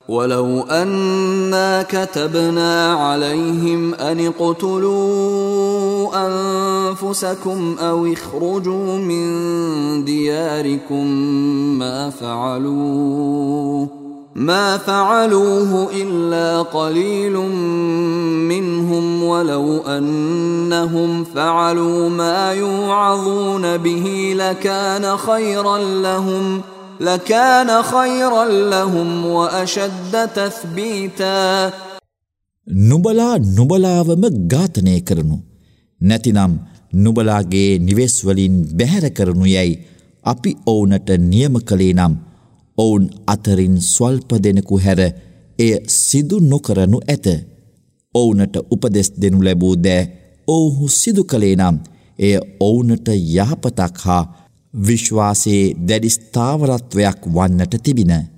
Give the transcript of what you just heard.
ولو أنا كتبنا عليهم أن اقتلوا أنفسكم أو اخرجوا من دياركم ما فعلوه إلا قليل منهم ولو أنهم فعلوا ما يوعظون به لكان خيرا لهم وأشد تثبيتا. නුබලාවම ඝාතනය කරනු නැතිනම් නුබලාගේ නිවෙස් වලින් බැහැර කරනු යයි අපි ඔවුන්ට නියම කළේ නම් ඔවුන් අතරින් ස්වල්ප දෙනෙකු හැර එය සිදු නොකරනු ඇත. ඔවුන්ට උපදෙස් දෙනු ලැබූ දෑ ඔවුහු සිදු කළේ නම් එය ඔවුන්ට යහපතක් හා විශ්වාසයේ දැඩි ස්ථාවරත්වයක් වන්නට තිබින.